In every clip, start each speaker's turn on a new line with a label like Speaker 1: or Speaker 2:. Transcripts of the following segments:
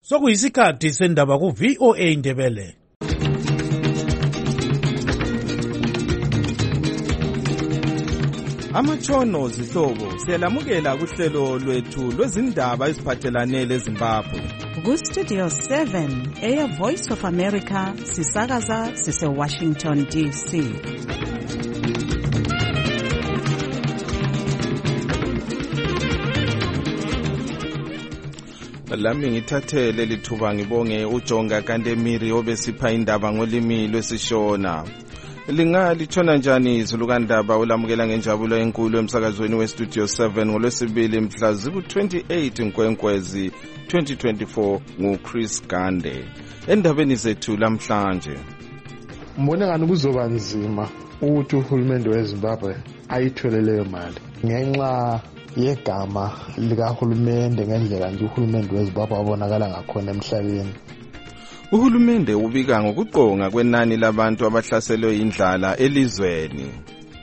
Speaker 1: Sokuyisikhathi sendaba ku VOA Indebele.
Speaker 2: Amatshono zihlobo siyalamukela kuhlelo lwethu lwezindaba eziphathelane leZimbabwe.
Speaker 3: Ku Studio 7 Air Voice of America sisakaza sise Washington DC.
Speaker 2: Lami ngithathele lithuba ngibonge uJonga Kandemiri obesipha indaba ngolimi lwesishona. Litshona njani izulu kandaba ulamukela ngenjabulo enkulu emsakazweni weStudio 7 ngolwesibili mhla ziku-28 Nkwenkwezi 2024 nguChris Gande. Endabeni zethu lamhlanje,
Speaker 4: mbona ngani kuzoba nzima ukuthi uhulumende weZimbabwe ayithole leyo mali ngenxa yegama likahulumende ngendlela nje uhulumende weZimbabwe abonakala ngakhona emhlabeni.
Speaker 2: Uhulumende ubika ngokuqonga kwenani labantu abahlaselwe indlala elizweni.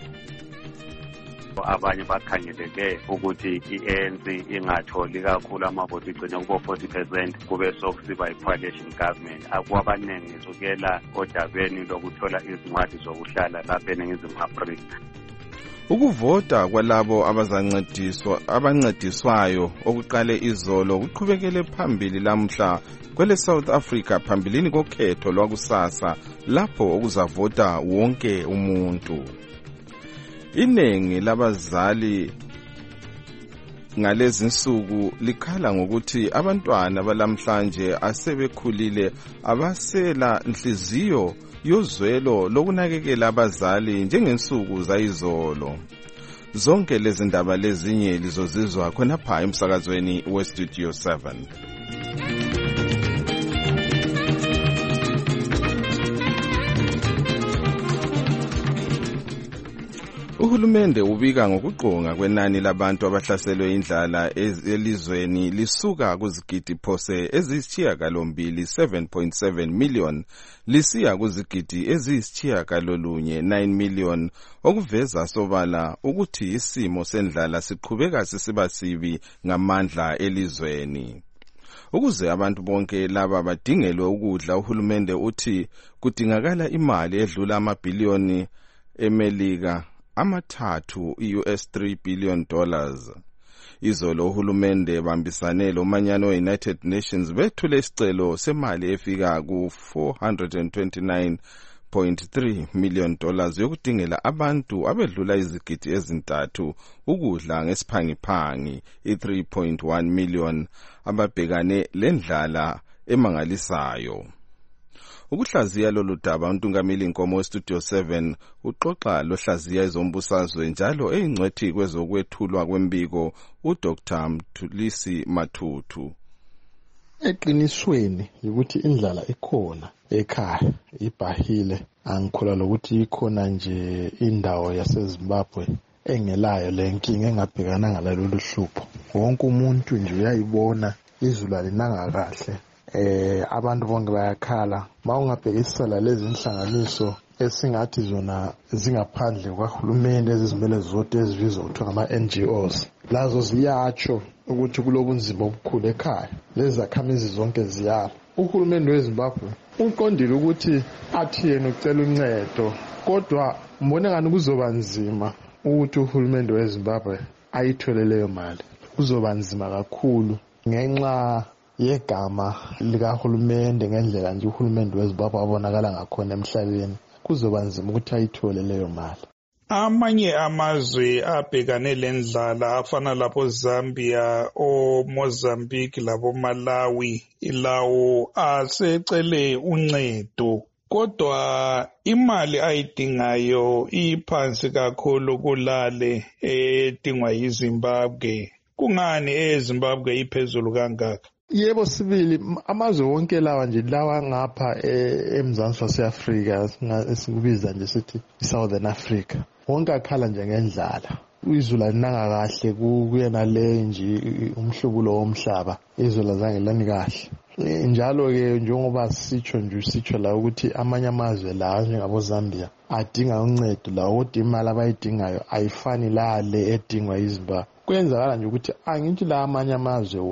Speaker 5: Abanye bakhangeleke ukuthi iANC ingatholi kakhulu amavoti igcina kubo 40% kube sokusiba i-coalition government. Akwabaningi isukela odabeni lokuthola izincwadi zokuhlala lapha eNingizimu Afrika.
Speaker 2: Ukuvota kwalabo abancediswayo okuqale izolo kuqhubekele phambili lamhla kwele South Africa phambilini kokhetho lwakusasa lapho okuzavota wonke umuntu. Iningi labazali ngalezi nsuku likhala ngokuthi abantwana balamhlanje asebekhulile abasela inhliziyo yozwelo lokunakekela abazali njengensuku zayizolo. Zonke lezi ndaba lezinye lizozizwa khonapha emsakazweni weStudio 7. Uhulumende ubika ngokuqonga kwenani labantu abahlaselwe indlala elizweni lisuka kuzigidi phose eziyisishiyagalombili 7.7 million lisiya kuzigidi eziyisishiyagalolunye 9 million, okuveza sobala ukuthi isimo sendlala siqhubeka sisiba sibi ngamandla elizweni. Ukuze abantu bonke laba badingelwe ukudla, uhulumende uthi kudingakala imali edlula amabhiliyoni eMelika amathathu US$3 billion. Izolo uhulumende bambisane lomanyano we-United Nations bethule isicelo semali efika ku$429.3 million yokudingela abantu abedlula izigidi ezintathu ukudla ngesiphangiphangi, i-3.1 million ababhekane lendlala emangalisayo. Ukuhlaziya lolu daba uNtungameli Nkomo weStudio 7 uxoxa lohlaziya ezombusazwe njalo eyingcwethi kwezokwethulwa kwembiko uDr. Mthulisi Mathuthu.
Speaker 4: Eqinisweni ukuthi indlala ikhona ekhaya ibhahile, angikholwa lokuthi ikhona nje indawo yaseZimbabwe engelayo lenkinga engabhekana ngalolu hlupho. Wonke umuntu nje uyayibona izulu alinanga kahle. Abantu bonke bayakhala mawungabhekisela lezi inhlanganiso esingathi zona zingaphandle kwahulumende ezizimele zodwa ezibizwa kuthiwa ngama-NGOs. Lazo ziyatsho ukuthi kulobunzima obukhulu ekhaya, lezi zakhamizi zonke ziyala. Uhulumende weZimbabwe uqondile ukuthi athi yena ucela uncedo, kodwa mbona ngani kuzoba nzima ukuthi uhulumende weZimbabwe ayithole leyo mali. Kuzoba nzima kakhulu ngenxa yegama likahulumende ngendlela nje uhulumende weZimbabwe abonakala ngakhona emhlabeni. Kuzoba nzima ukuthi ayithole leyo mali.
Speaker 6: Amanye amazwe abhekane lendlala afana lapho Zambia, Mozambique labo Malawi, ilawo asecele uncedo, kodwa imali ayidingayo iphansi kakhulu kulale edingwa yiZimbabwe. Kungani eZimbabwe iphezulu kangaka?
Speaker 4: Yebo sibili, amazwe wonke lawa nje lawa ngapha eMzansi waseAfrika esikubiza nje sithi iSouthern Africa, wonke akhala nje ngendlala. Izulu alinanga kahle kuyena le nje umhlubulo womhlaba, izulu azange lani kahle. Njalo ke njengoba sitsho la ukuthi amanye amazwe la njengabo Zambia adinga uncedo la, kodwa imali abayidingayo ayifani lale edingwa yiZimbabwe. Kwenzakala nje ukuthi angithi la amanye amazwe wona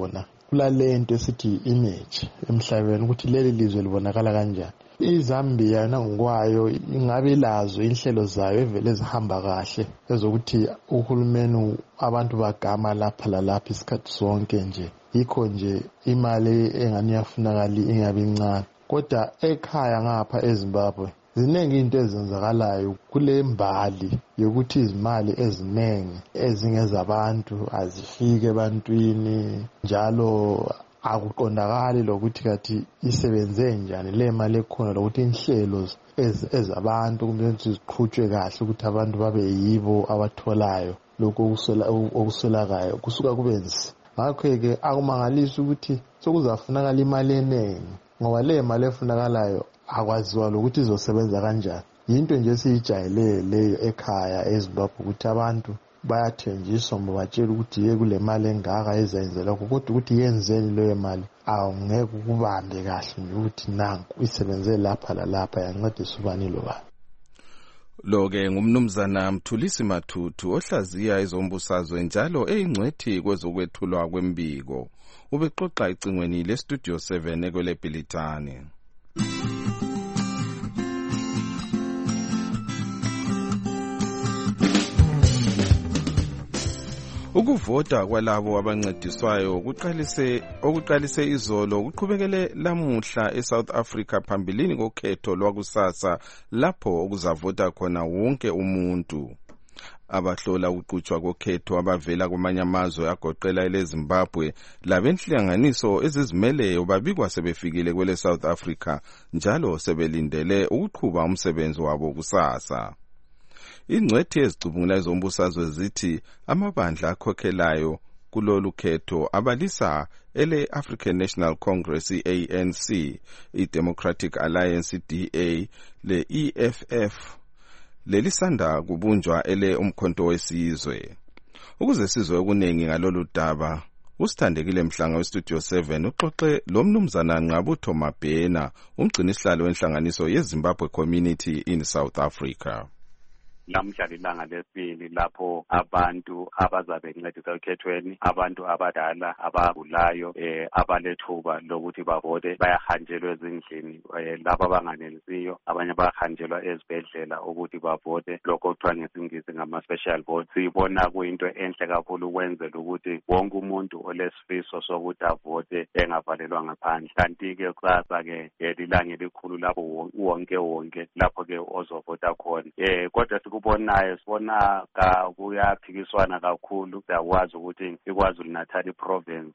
Speaker 4: kulalento esithi image emhlabeni ukuthi leli lizwe libonakala kanjani. iZambia nangokwayo ingabe lazo inhlelo zayo evele zihamba kahle ezokuthi uhulumeni abantu bagama lapha lalapha isikhathi sonke nje. Yikho nje imali engani yafunakala ingabe incane. Kodwa ekhaya ngapha eZimbabwe ziningi into ezenzakalayo kule mbali yokuthi izimali eziningi ezingezabantu azifike ebantwini njalo akuqondakali lokuthi kathi isebenze njani le mali ekhona lokuthi inhlelo ezabantu kumele ziqhutshwe kahle ukuthi abantu babe yibo abatholayo lokho okusolakayo kusuka kube nzima. Ngakho-ke akumangalisi ukuthi sokuzafunakala imali eningi ngoba le mali efunakalayo akwaziwa lokuthi izosebenza kanjani. Yinto nje siyijayele leyo ekhaya eZimbabwe ukuthi abantu bayathenjiswa batshela ukuthi ye kule mali engaka ezayenzelwa kodwa ukuthi yenzeni leyo mali awungeke ukubambe kahle nje ukuthi nanku isebenze lapha lalapha yancedisa ubani lobani.
Speaker 2: Lo-ke ngumnumzana Mthulisi Mathuthu ohlaziya izombusazwe njalo eyingcwethi kwezokwethulwa kwembiko. Ubexoxa icingweni leStudio 7 ekweleBhilitane. Ukuvota kwalabo abancediswayo okuqalise izolo kuqhubekele lamuhla eSouth Africa phambilini kokhetho lwakusasa lapho okuzavota khona wonke umuntu. Abahlola ukuqhutshwa kokhetho abavela kwamanye amazwe agoqela eleZimbabwe labenhlanganiso ezizimeleyo babikwa sebefikile kwele South Africa njalo sebelindele ukuqhuba umsebenzi wabo kusasa. Ingcwethi ezicubungula ezombusazwe zithi amabandla akhokhelayo kulolu khetho abalisa ele-African National Congress ANC, i-Democratic Alliance DA, le-EFF, lelisanda kubunjwa ele umkhonto wesizwe. Ukuze sizwe okuningi ngalolu daba, uSithandekile Mhlanga weStudio 7 uxoxe lo mnumzana Nqabutho Mabhena, umgcinisihlalo wenhlanganiso yeZimbabwe Community in South Africa.
Speaker 5: Lamhla lilanga lesibili lapho abantu abazabe bencedisa ekhethweni, abantu abadala abagulayo abalethuba lokuthi bavote bayahanjelwa ezindlini, laba abanganelisiyo abanye bayahanjelwa ezibhedlela ukuthi bavote, lokho kuthiwa ngesingisi ngama-special vote. Siyibona kuyinto enhle kakhulu ukwenzela ukuthi wonke umuntu olesifiso sokuthi avote engavalelwa ngaphandle. Kanti-ke kusasa-ke lilanga elikhulu lapho wonke lapho-ke ozovota khona. Kodwa kubonayo sibona kuyaphikiswana kakhulu. Siyakwazi ukuthi iKwaZulu Natal province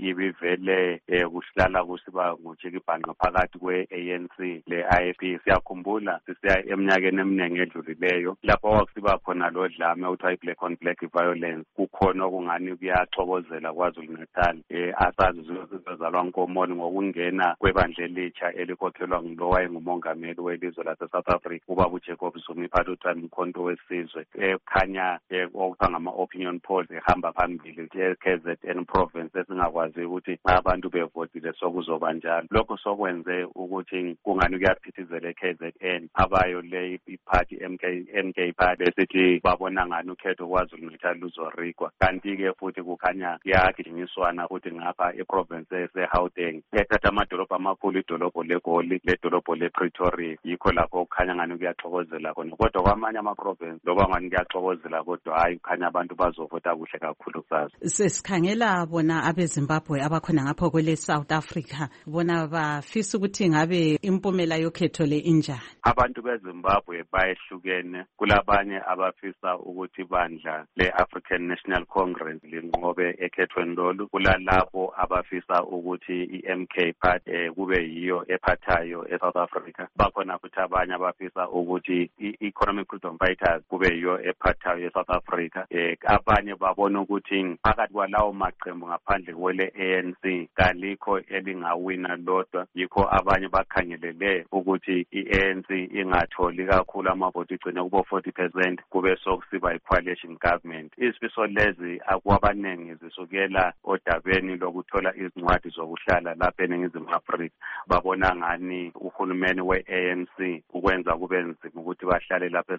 Speaker 5: ibivele kuhlala kusiba ngujikibhanqa phakathi kwe-ANC le-IFP. Siyakhumbula sisiya eminyakeni eminingi edlulileyo lapho kwakusiba khona lo dlame okuthiwa i-black on black violence. Kukhona okungani kuyaxokozela KwaZulu Natal asazi zizozalwa nkomoli ngokungena kwebandla elitsha elikhokhelwa ngulo wayengumongameli welizwe lase-South Africa ubaba uJacob Zuma iphatha umkhonto wesizwe. Khanya okuthiwa ngama-opinion polls ehamba phambili KZN province esingakwazi ukuthi abantu bevotile sokuzoba njalo. Lokho sokwenze ukuthi kungani kuyaphithizela eKZN abayo le iphathi MK party besithi babona ngani ukhetho KwaZulu Natal luzorikwa. Kanti-ke futhi kukhanya kuyagijinyiswana ukuthi ngapha iprovince eseGauteng ethatha amadolobho amakhulu, idolobho leGoli ledolobho lePretoria, yikho lapho kukhanya ngani kuyaxokozela khona. Kodwa kwamanye ama-province loba ngani kuyaxokozela kodwa hayi kukhanya abantu bazovota kuhle kakhulu kusasa.
Speaker 3: Sesikhangela bona abeZimbabwe abakhona ngapho kwele South Africa, bona bafisa ukuthi ngabe impumela yokhetho le injani.
Speaker 5: Abantu beZimbabwe bayehlukene. Kulabanye abafisa ukuthi ibandla le-African National Congress linqobe ekhethweni lolu. Kulalabo abafisa ukuthi i-MK party kube yiyo ephathayo eSouth Africa. Bakhona futhi abanye abafisa ukuthi i-Economic Freedom Fighters kube yiyo ephathayo eSouth Africa. Abanye babona ukuthi phakathi kwalawo maqembu ngaphandle kwele ANC kalikho elingawina lodwa. Yikho abanye bakhangelele ukuthi i-ANC ingatholi kakhulu amavoti, igcine kubo 40%, kube sokusiba i-coalition government. Izifiso lezi akwabaningi zisukela odabeni lokuthola izincwadi zokuhlala lapha eNingizimu Afrika. Babona ngani uhulumeni we-ANC ukwenza kube nzima ukuthi bahlale lapha eSouth Africa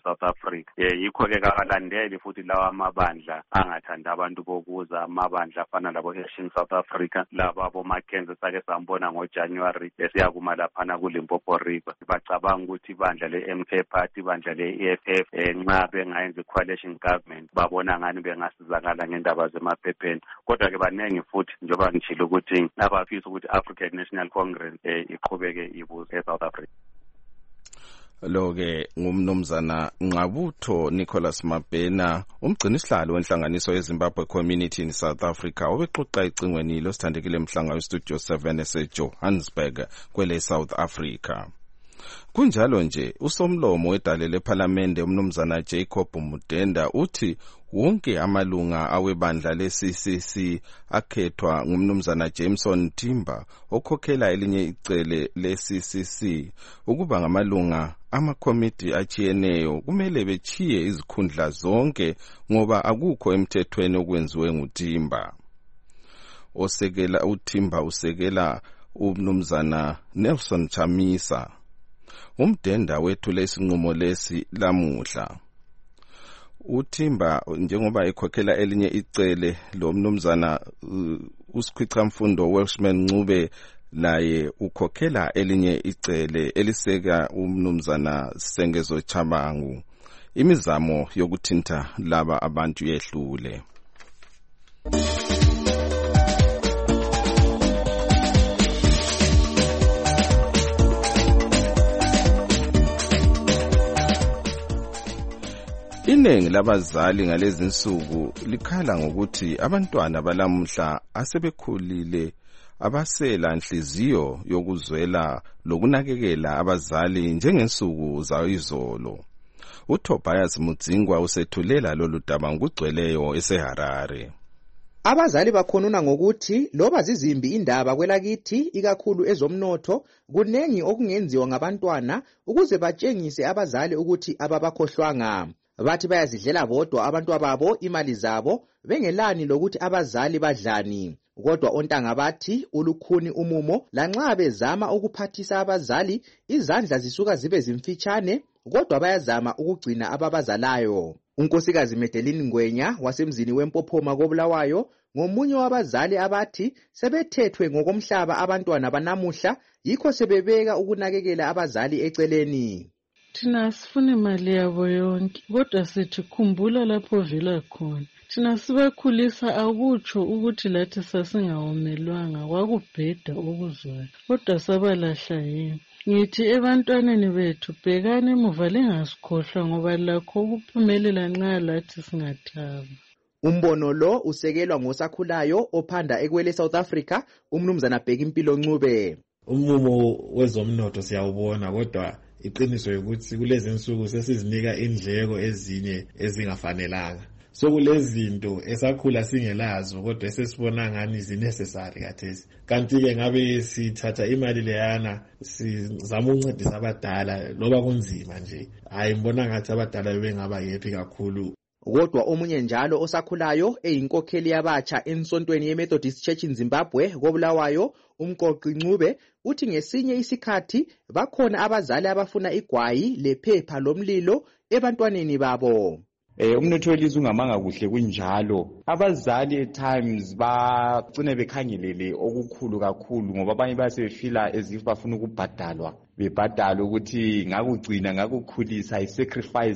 Speaker 5: Africa. Yikho-ke kabalandeli futhi lawa amabandla angathanda abantu bokuza, amabandla afana labo Action South Africa, laba boMackenzie sake sambona ngoJanuary esiyakuma laphana kuLimpopo River. Bacabanga ukuthi ibandla le-MK Party, ibandla le-EFF nxa bengayenza i-coalition government babona ngani bengasizakala ngendaba zemaphepheni. Kodwa-ke baningi futhi njengoba ngitshilo ukuthi abafisa ukuthi African National Congress iqhubeke ibuze eSouth Africa.
Speaker 2: Lo-ke ngumnumzana Nqabutho Nicholas Mabhena, umgcinisihlalo wenhlanganiso yeZimbabwe Community in South Africa, obexoxa ecingweni losithandekile emhlanga weStudio 7 eseJohannesburg kwele South Africa. Kunjalo nje usomlomo wedale lephalamende umnumzana Jacob Mudenda uthi wonke amalunga awebandla le-CCC akhethwa ngumnumzana Jameson Timber okhokhela elinye icele le-CCC ukuba ngamalunga amakomiti achiyeneyo kumele bechiye izikhundla zonke ngoba akukho emthethweni okwenziwe nguTimber. Osekela uTimber usekela umnumzana Nelson Chamisa. Umdenda wethule isinqumo lesi lamuhla. uTimber njengoba ekhokhela elinye icele lo mnumzana uSikhwicamfundo Welshman Ncube laye ukhokhela elinye icele eliseka umnumzana Sengezo Chabangu. Imizamo yokuthinta laba abantu yehlule. Iningi labazali ngalezi insuku likhala ngokuthi abantwana balamuhla asebekhulile abasela inhliziyo yokuzwela lokunakekela abazali njengensuku zayizolo. uTobias Mudzingwa usethulela lolu daba ngugcweleyo eseHarare.
Speaker 7: Abazali bakhonuna ngokuthi loba zizimbi indaba kwelakithi ikakhulu ezomnotho kunengi okungenziwa ngabantwana ukuze batshengise abazali ukuthi ababakhohlwanga. Bathi bayazidlela bodwa abantwababo imali zabo bengelani lokuthi abazali badlani. Kodwa ontanga bathi ulukhuni umumo lanxa bezama ukuphathisa abazali izandla zisuka zibe zimfitshane kodwa bayazama ukugcina ababazalayo. Unkosikazi Medeline Ngwenya wasemzini weMpophoma koBulawayo ngomunye wabazali abathi sebethethwe ngokomhlaba abantwana banamuhla yikho sebebeka ukunakekela abazali eceleni.
Speaker 8: Thina sifuna imali yabo yonke kodwa sithi khumbula lapho vela khona. Thina sibakhulisa akutsho ukuthi lathi sasingawomelwanga kwakubheda ukuzwana kodwa sabalahla yini. Ngithi ebantwaneni bethu bhekani emuva lingasikhohlwa ngoba lakho ukuphumelela nxa lathi singathaba.
Speaker 7: Umbono lo usekelwa ngosakhulayo ophanda ekwele South Africa umnumzana Bhekimpilo Ncube.
Speaker 9: Umumo wezomnotho siyawubona kodwa iqiniso ukuthi kulezi insuku sesizinika indleko ezinye ezingafanelanga. So kulezinto esakhula singelazo kodwa esesibona ngani zinecessary kathesi. Kanti-ke ngabe sithatha imali leyana sizama ukuncedisa abadala loba kunzima nje. Hayi ngibona ngathi abadala bengaba happy kakhulu.
Speaker 7: Kodwa omunye njalo osakhulayo eyinkokheli yabatsha ensontweni yeMethodist Church in Zimbabwe koBulawayo umqoqi Ncube uthi ngesinye isikhathi bakhona abazali abafuna igwayi lephepha lomlilo ebantwaneni babo.
Speaker 10: Umnotho welizwe ungamanga kuhle kunjalo. Abazali at times bacine bekhangelele okukhulu kakhulu ngoba abanye basebefila as if bafuna ukubhadalwa. Bebhadala ukuthi ngakugcina ngakukhulisa I sacrifice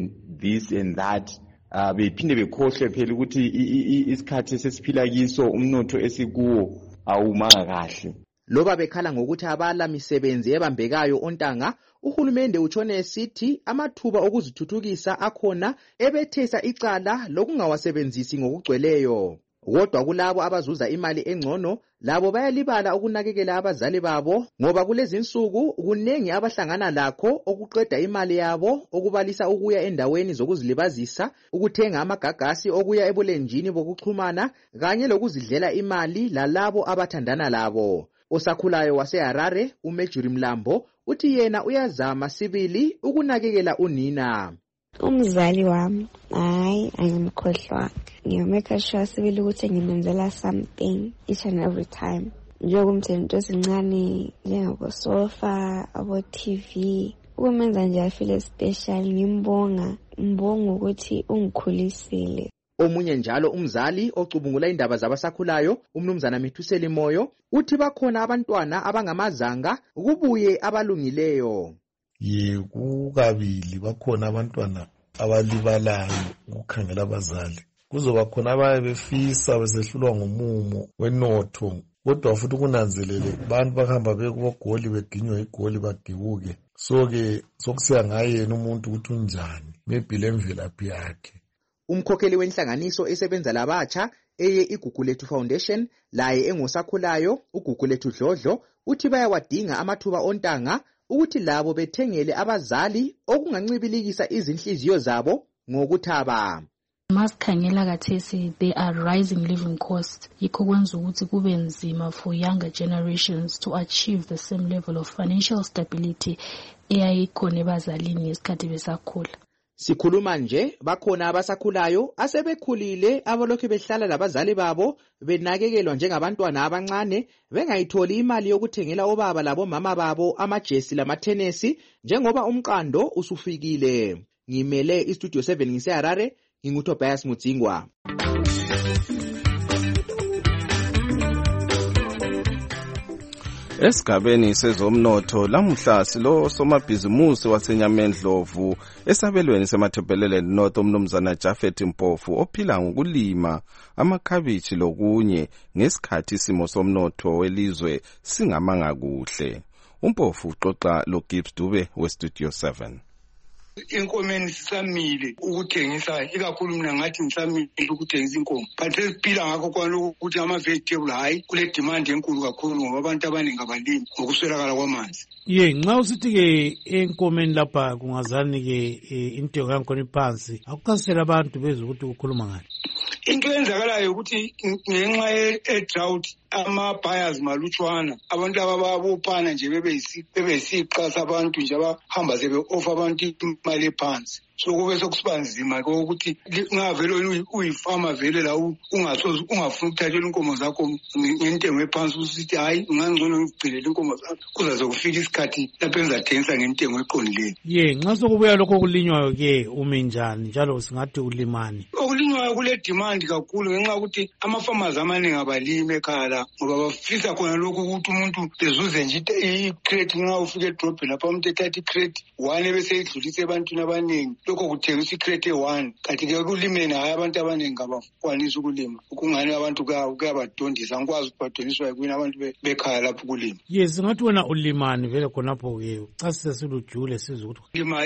Speaker 10: this and that. Bephinde bekhohle phela ukuthi isikhathi sesiphila kiso umnotho esikuwo awumanga kahle.
Speaker 7: Loba bekhala ngokuthi abala misebenzi ebambekayo ontanga, uhulumende utshone esithi amathuba okuzithuthukisa akhona ebethesa icala lokungawasebenzisi ngokugcweleyo. Kodwa kulabo abazuza imali engcono labo bayalibala ukunakekela abazali babo ngoba kulezi insuku kunengi abahlangana lakho okuqeda imali yabo okubalisa ukuya endaweni zokuzilibazisa, ukuthenga amagagasi okuya ebulenjini bokuxhumana kanye lokuzidlela imali lalabo abathandana labo. Osakhulayo waseHarare uMejuri Mlambo uthi yena uyazama sibili ukunakekela unina.
Speaker 11: Umzali wami hayi angimkhohlwa. Ngiyomeka sure sibili ukuthi ngimenzela something each and every time. Njengokumthela into ezincane njengabo sofa, abo TV, ukumenza nje afile special. Ngibonga ukuthi ungikhulisile.
Speaker 7: Omunye njalo umzali ocubungula indaba zabasakhulayo, umnumzana Mithuseli Moyo, uthi bakhona abantwana abangamazanga kubuye abalungileyo.
Speaker 12: Kukabili bakhona abantwana abalibalayo ukukhangela abazali. Kuzoba khona abaye befisa besehlulwa ngumumo wenotho, kodwa futhi kunanzelele abantu bahamba bekubogoli beginywa igoli badibuke. So-ke sokusiya ngayena umuntu ukuthi unjani, maybe lemvelaphi yakhe.
Speaker 7: Umkhokheli wenhlanganiso esebenza labatsha eye iGugulethu Foundation laye engosakhulayo uGugulethu Dlodlo uthi bayawadinga amathuba ontanga ukuthi labo bethengele abazali okungancibilikisa izinhliziyo zabo ngokuthaba.
Speaker 13: Masikhangela kathesi there are rising living costs. Yikho kwenza ukuthi kube nzima for younger generations to achieve the same level of financial stability eyayikhona ebazalini ngesikhathi besakhula.
Speaker 7: Sikhuluma nje bakhona abasakhulayo asebekhulile abalokhu behlala labazali babo benakekelwa njengabantwana abancane bengayitholi imali yokuthengela obaba labomama babo amajesi lamathenesi njengoba umqando usufikile. Ngimele iStudio 7 ngiseHarare, nginguTobias Mutsingwa.
Speaker 2: Esigabeni sezomnotho lamuhla silo somabhizimusi waseNyamendlovu esabelweni semathebeleleni North umnumzana Jafet Mpofu ophila ngokulima amakhabithi lokunye ngesikhathi isimo somnotho welizwe singamanga kuhle. Umpofu uxoxa loGibbs Dube weStudio 7.
Speaker 14: Inkomeni sisamile ukuthengisa, ikakhulu mina ngathi ngisamile ukuthengisa inkomo, but siphila ngakho kwalokho ukuthi ama vegetable hayi kule demand enkulu kakhulu ngoba abantu abaningi abalimi ngokuswelakala kwamanzi.
Speaker 1: Nxa usithi ke enkomeni lapha kungazani ke intengo yakhona iphansi, akuchasisela abantu bezwe ukuthi ukukhuluma ngani.
Speaker 14: Into enzakalayo ukuthi ngenxa ye-drought ama-buyers malutshwana, abantu ababophana nje bebeyisiqasa abantu nje abahamba sebe-offer abantu imali ephansi. So kube sokusiba nzima ukuthi ungavele uyifama vele la ungafuni ukuthathela inkomo zakho ngentengo ephansi usithi hayi ungangcono ngigcinele inkomo zakho kuzaze kufika isikhathi lapho engizathengisa ngentengo eqondileyo.
Speaker 1: Nxa sokubuya lokho kulinywayo ke ume njani njalo singathi ulimani?
Speaker 14: Okulinywayo kule demand kakhulu ngenxa ukuthi ama-farmers amaningi abalimi ekhaya ngoba bafisa khona lokhu ukuthi umuntu bezuze nje i-crate nxa ufika edrobheni lapha umuntu ethatha i-crate 1 ebese idlulisa ebantwini abaningi. Lokho kuthengisa i-crate 1 kanti ke kulimeni hayi abantu abaningi abakwanisa ukulima. Ukungani abantu kuyabadondisa, angikwazi ukubadondiswa yikuyini abantu bekhaya lapho kulima.
Speaker 1: Singathi wena ulimani vele khonapho ke uchasise silujule sizwe ukuthi
Speaker 14: lima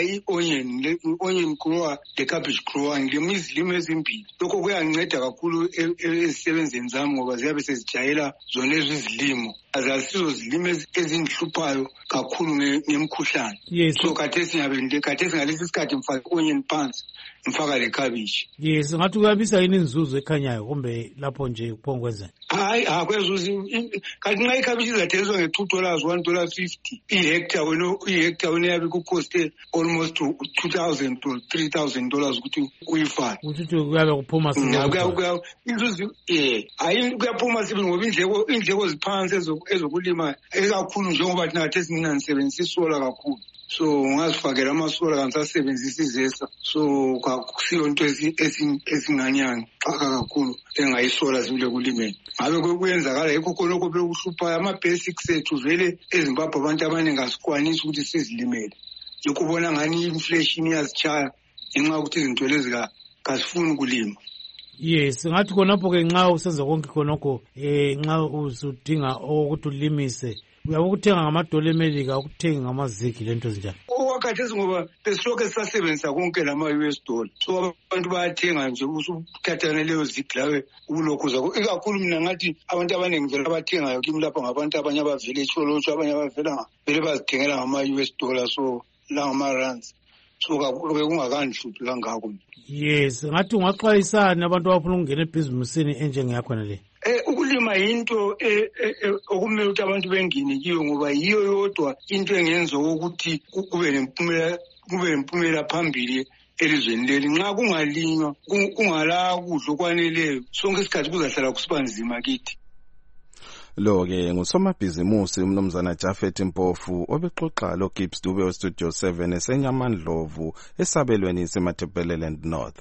Speaker 14: i-onion grower le-cabbage grower, ngilima izilimo ezimbili. Lokho kuyanginceda kakhulu ezisebenzeni zami ngoba ziyabe sezijayela zona izilimo azasizo zilimo ezingihluphayo kakhulu ngemkhuhlane. So khathesi ngalesi sikhathi ngifaka onion phansi ngifaka le cabbage.
Speaker 1: Singathi kuyabisa yini inzuzo ekhanyayo kumbe lapho nje kuphongwenzeni?
Speaker 14: Hayi akwezuzi kanti nxa ikhabishi izathengiswa nge$2 $1.50 i-hectare wena yabe kucoste almost $2,000 to $3,000 ukuthi uyifake.
Speaker 1: Ukuthi kuyabe kuphuma
Speaker 14: sibe inzuzi hayi kuyaphuma sibe ngoba indleko ziphansi ezokulima ekakhulu njengoba thina khathesi mina ngisebenzisa isola kakhulu. So ngazifakela amasola kangisasebenzisa izesa. So akusiyo into esinganyanga xaka kakhulu engayisola zibule kulimeni. Ngabe kuyenzakala yikho khonokho bekuhluphayo ama-basics ethu vele eZimbabwe abantu abaningi asikwanisi ukuthi sizilimele. Yikho ubona ngani i-inflation iyazitshaya ngenxa yokuthi izinto lezi kasifuni ukulima.
Speaker 1: Singathi khonapho ke nxa usenza konke khonokho nxa usudinga ukuthi ulimise uyabe ukuthenga ngamadola eMelika ukuthenga ngamazigi lento ezinjani.
Speaker 14: Okhathesi ngoba besilokhu sisasebenzisa konke lama-US dollar, so abantu bayathenga nje usuthathane leyo zigi lawe ulokhu zakho. Ikakhulu mina ngathi abantu abaningi vele abathengayo kimi lapha ngabantu abanye abavele eCholotsho, abanye vele bazithengela ngama-US dollar, so la ngama-rands. So bekungakandihluphi kangako.
Speaker 1: Ngathi ungaxwayisana abantu abafuna ukungena ebhizimusini enjengeyakhona le.
Speaker 14: Ukulima yinto okumele ukuthi abantu bengene kiyo ngoba yiyo yodwa into engenza ukuthi kube nempumela phambili elizweni leli. Nxa kungalinywa kungala kudla okwaneleyo sonke isikhathi kuzahlala kusiba nzima kithi.
Speaker 2: Lo-ke ngusomabhizimusi umnumzana Jafet Mpofu obexoxa lo Gibbs Dube weStudio 7 eseNyamandlovu esabelweni seMatabeleland North.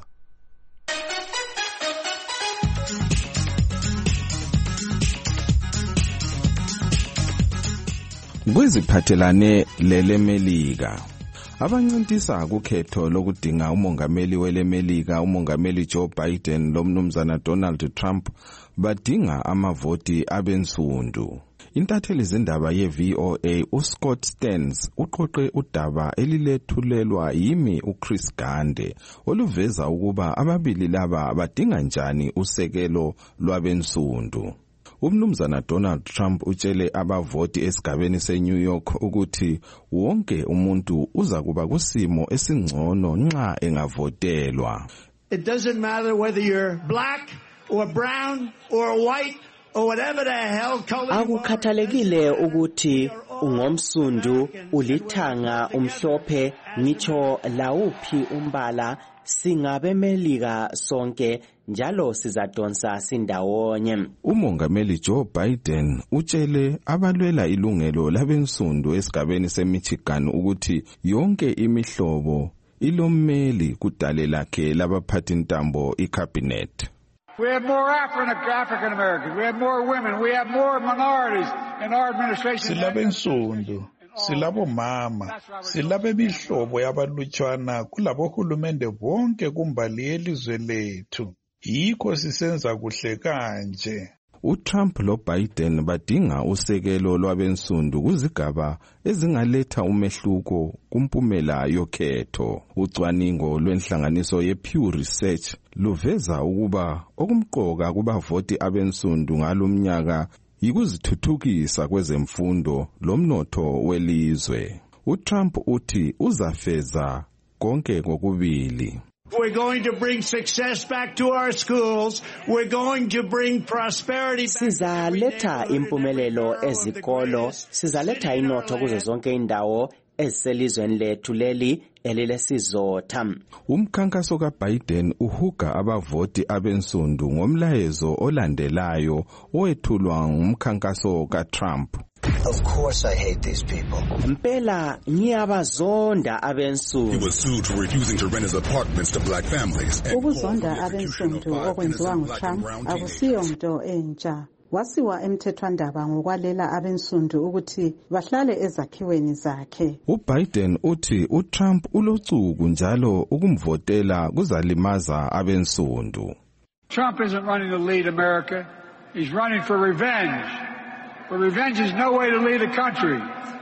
Speaker 2: Kweziphathelane lelemelika abancintisa kukhetho lokudinga umongameli welemelika umongameli Joe Biden lomnumzana Donald Trump badinga amavoti abensundu. Intatheli zindaba ye-VOA uScott Stearns uqoqe udaba elilethulelwa yimi uChris Gande oluveza ukuba ababili laba badinga njani usekelo lwabensundu. Umnumzana Donald Trump utshele abavoti esigabeni seNew York ukuthi wonke umuntu uza kuba kusimo esingcono nxa engavotelwa.
Speaker 15: It doesn't matter whether you're black or brown or white or whatever the hell color.
Speaker 16: Akukhathalekile ukuthi ungomsundu, ulithanga, umhlophe, ngitsho lawuphi umbala, singabemelika sonke njalo sizadonsa sindawonye.
Speaker 2: Umongameli Joe Biden utshele abalwela ilungelo labensundu esigabeni seMichigan ukuthi yonke imihlobo ilommeli kudale lakhe labaphathi ntambo icabinet.
Speaker 17: We have more African Americans, we have more women, we have more minorities in our administration.
Speaker 6: Silabensundu, silabomama, silabemihlobo yabalutshwana kulabohulumende bonke kumbali yelizwe lethu. Yikho sisenza kuhle kanje.
Speaker 2: uTrump loBiden badinga usekelo lwabensundu kuzigaba ezingaletha umehluko kumpumela yokhetho. Ucwaningo lwenhlanganiso yePew Research luveza ukuba okumqoka kubavoti abensundu ngalomnyaka yikuzithuthukisa kwezemfundo lomnotho welizwe. uTrump uthi uzafeza konke kokubili.
Speaker 15: We're going to bring success back to our schools. We're going to bring prosperity back.
Speaker 16: Sizaletha impumelelo ezikolo, sizaletha inotho kuzo zonke indawo eziselizweni lethu leli elilesizotha.
Speaker 2: Umkhankaso kaBiden uhuga abavoti abensundu ngomlayezo olandelayo owethulwa ngumkhankaso kaTrump.
Speaker 18: Of course I hate these people.
Speaker 16: Mpela ngiyabazonda abensundu.
Speaker 19: He was sued for refusing to rent his apartments to black families.
Speaker 3: Ukuzonda abensundu okwenziwa nguTrump akusiyo nto entsha. Wasiwa emthethwandaba ngokwalela abensundu ukuthi bahlale ezakhiweni zakhe.
Speaker 2: uBiden uthi uTrump ulocuku njalo ukumvotela kuzalimaza abensundu.
Speaker 17: Trump isn't running to lead America. He's running for revenge. But revenge is no way to lead a country.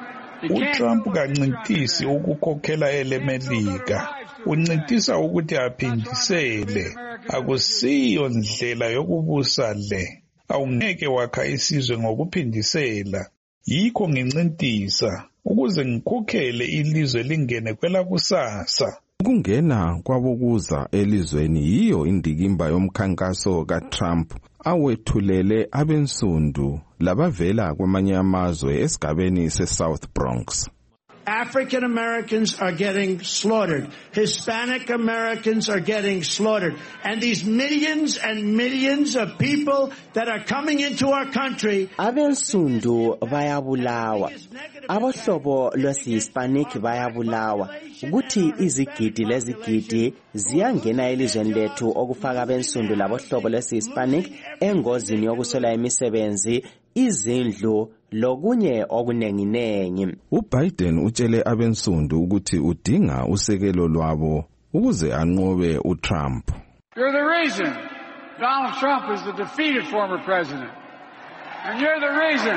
Speaker 6: uTrump kancintisi ukukhokhela elemelika. Uncintisa ukuthi aphindisele. Akusiyo ndlela yokubusa le. Awungeke wakha isizwe ngokuphindisela. Yikho ngincintisa ukuze ngikhokhele ilizwe lingene kwelakusasa.
Speaker 2: Ukungena kwabokuza elizweni yiyo indikimba yomkhankaso kaTrump awethulele abensundu labavela kwamanye amazwe esigabeni seSouth Bronx.
Speaker 15: African Americans are getting slaughtered. Hispanic Americans are getting slaughtered. And these millions and millions of people that are coming into our country.
Speaker 16: Abensundu bayabulawa. Abohlobo lwesi-Hispanic bayabulawa. Ukuthi izigidi lezigidi ziyangena elizweni lethu okufaka abensundu labohlobo lwesi-Hispanic engozini yokuswela imisebenzi, izindlu lokunye okunenginengi.
Speaker 2: uBiden utshele abensundu ukuthi udinga usekelo lwabo ukuze anqobe uTrump.
Speaker 17: You're the reason Donald Trump is the defeated former president. And you're the reason.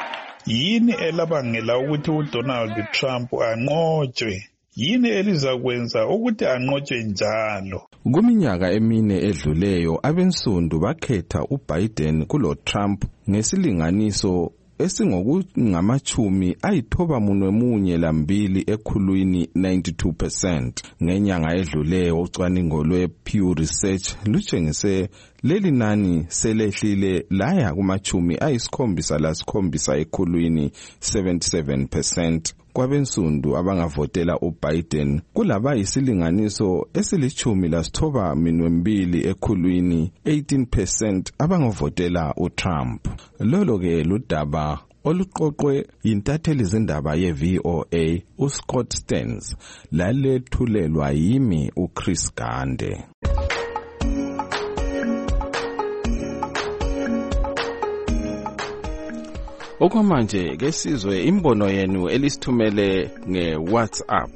Speaker 6: Yini elabangela ukuthi uDonald Trump anqotshwe? Yini elizakwenza ukuthi anqotshwe njalo?
Speaker 2: Kuminyaka emine edluleyo abensundu bakhetha uBiden kulo Trump ngesilinganiso esingokungamachumi ayithobamunwemunye lambili ekhulwini 92%. Ngenyanga edluleyo ucwaningo lwePew Research lutshengise leli nani selehlile laya kumachumi ayisikhombisa lasikhombisa ekhulwini 77%. kwabensundu abangavotela uBiden kulaba yisilinganiso esi-12 ekhulwini 18% abangavotela uTrump. Lolo ke ludaba oluqoqwe yintatheli zindaba ye-VOA uScott Stearns lalethulelwa yimi uChris Gande. Okwamanje ke sizwe imbono yenu elisithumele ngeWhatsApp.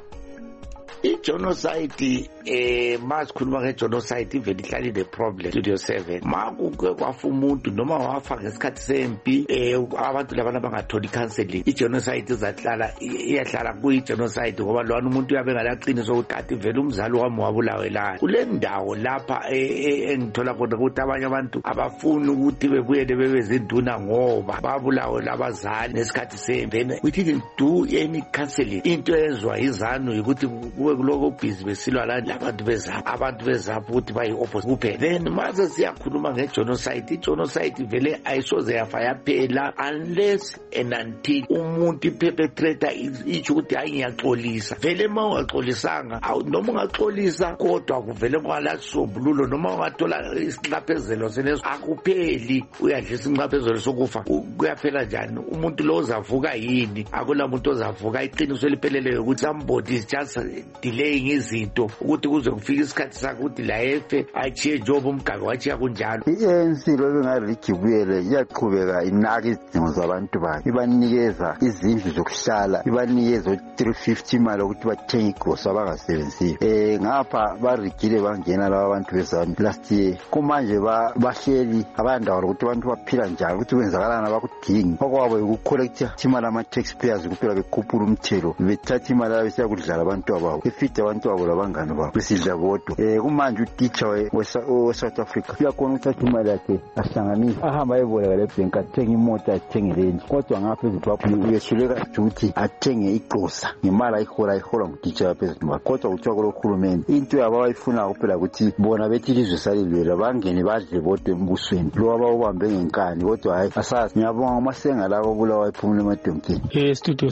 Speaker 20: Genocide masikhuluma ngegenocide ivele ihlala ine problem Studio 7 makuke kwafa umuntu noma wafa ngesikhathi sempi abantu labana bangatholi counseling igenocide izahlala iyahlala kuyigenocide ngoba lwana umuntu uyabe ngalaqiniso ukuthi ivele umzali wami wabulawe la kule ndawo lapha engithola khona ukuthi abanye abantu abafuni ukuthi bebuyele bebe zinduna ngoba babulawe labazali nesikhathi sempi. We didn't do any counseling. Into ezwa izanu ukuthi kube kuloko busy besilwa la abantu bezapha ukuthi bayi-opposite kuphela. Then maze siyakhuluma ngegenocide, igenocide vele ayisoze yafa yaphela unless and until umuntu iperpetrator itsho ukuthi hayi ngiyaxolisa. Vele ma ungaxolisanga noma ungaxolisa kodwa kuvele kwalasombululo noma ungathola isiqaphezelo seneso akupheli uyadlisa isiqaphezelo sokufa kuyaphela njani. Umuntu lo uzavuka yini? Akula muntu ozavuka. Iqiniso elipheleleyo ukuthi somebody is just delaying izinto ukuthi kuze kufika isikhathi sakhe ukuthi la efe achiye njengoba umgaka wachiya kunjalo.
Speaker 21: I-ANC lobe ngarijibuyele iyaqhubeka inaka izidingo zabantu bayo, ibanikeza izindlu zokuhlala, ibanikeza 350 imali ukuthi bathenge igrosa abangasebenziyo. Ngapha barigile bangena laba abantu bezami last year. Kumanje bahleli abandawo ukuthi abantu baphila njani, ukuthi kwenzakalana bakudingi. Okwabo ukucollecta imali ama-taxpayers kuphela bekhuphula umthelo, bethatha imali yabo besiyakudlala abantu ababo, befide abantu abo labangane babo besidla bodwa. Kumanje uteacher we-South Africa uyakhona ukuthatha imali yakhe ahlanganise ahamba ayeboleka lebhenki athenge imoto athenge renji, kodwa ngapha eZimbabwe uyehluleka ukuthi athenge igrosa ngemali ayihola nguteacher yaphezulu. Kodwa kuthiwa kulohulumende into yabo abayifuna kuphela ukuthi bona bethi ilizwe salilwela bangene badle bodwa embusweni lo abawubambe ngenkani. Kodwa hayi asazi, ngiyabonga amasenga labo bulawa iphumule emadonkeni.
Speaker 22: Studio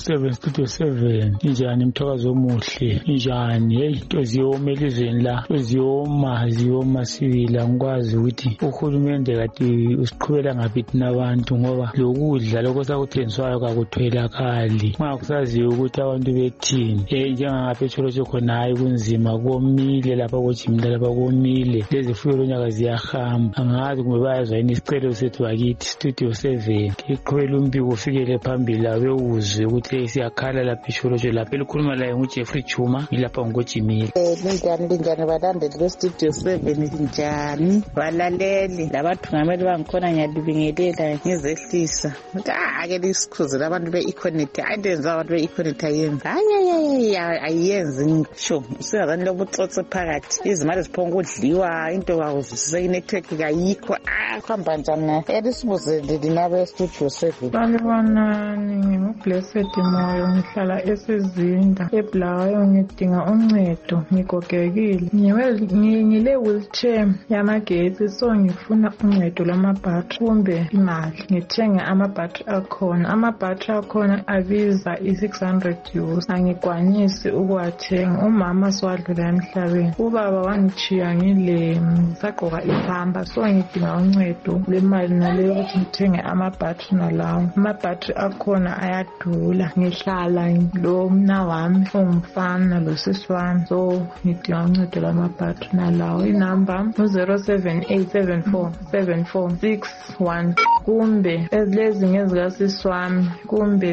Speaker 22: 7 injani mthokazo omuhle injani? Hey, into ziyoma elizweni la, ziyoma sibila. Ngikwazi ukuthi uhulumende kade usiqhubela ngaphi nabantu ngoba lokudla lokho sakuthengiswayo kakutholakali. Ngakusaziyo ukuthi abantu bethini njengangapha eTsholotsho khona hayi kunzima, komile lapha koJimla lapha komile, lezifuyo lonyaka ziyahamba. Angazi kumbe bayazwa yini isicelo sethu bakithi Studio 7 iqhubela umbiko ufikele phambili abewuzwe ukuthi siyakhala lapha eTsholotsho lapha elikhuluma laye nguJeffrey Chuma ngilapha ngojimile.
Speaker 23: Linjani balandeli beStudio 7 linjani balaleli labathungameli bangikhona ngiyalibingelela ngizehlisa ake lisikhuzela abantu be-Econet. Into yenza abantu be-Econet ayenzi ngisho usingazani lobutsotsi phakathi, izimali ziphonga ukudliwa, into kakuzwisise, inetwork kayikho. Kuhamba njani elisibuzele lina beStudio 7?
Speaker 24: Balibonani, nginguBlessed Moyo, ngihlala eSizinda eBulawayo, ngidinga uncedo, ngigogekile, ngile wheelchair yamagetsi, so ngifuna uncedo lwamabhatri kumbe imali ngithenge amabhatri akhona. Amabhatri akhona abiza €600, angikwanisi ukuwathenga. Umama siwadlula emhlabeni, ubaba wangichiya ngile sagqoka ipamba, so ngidinga uncedo lemali naleyo ukuthi ngithenge amabhatri nalawo. Amabhatri akhona ayadula, ngihlala lo mna wami ongumfana lo sisi wami, so ngidinga uncedo lwamabhatri nalawo. Inamba 0787474661 kumbe lezi ngezikasisi wami kumbe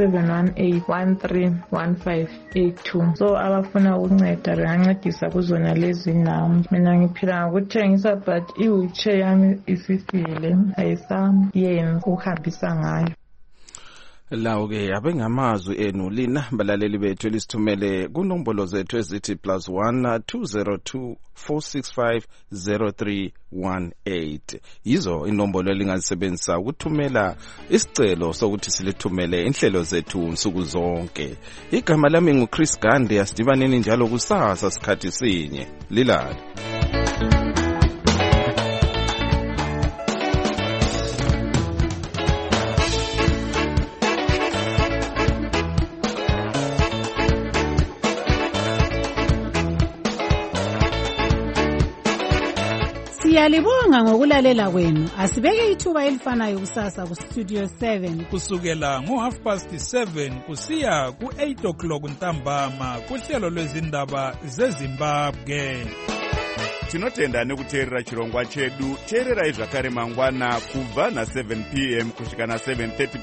Speaker 24: 0718131582. So abafuna ukunceda bengancedisa kuzona lezi namba. Mina ngiphila ngokuthengisa but i-wheelchair yami isifile, ayisayenzi ukuhambisa ngayo.
Speaker 2: Lawo-ke abengamazwi enu lina balaleli bethu elisithumele kunombolo zethu ezithi +1 202 465 0318. Yizo inombolo elingazisebenzisa ukuthumela isicelo sokuthi silithumele inhlelo zethu nsuku zonke. Igama lami nguChris Gande, asidibaneni njalo kusasa sikhathi sinye. Lilala.
Speaker 3: Siyalibonga ngokulalela kwenu. Asibeke ithuba elifanayo kusasa ku Studio 7
Speaker 4: kusukela ngo7:30 kusiya ku8 ntambama kuhlelo lwezindaba zeZimbabwe.
Speaker 5: Tinotenda nekuteerera chirongwa chedu. Teererai zvakare mangwana kubva na7 p.m. kusvika na7:30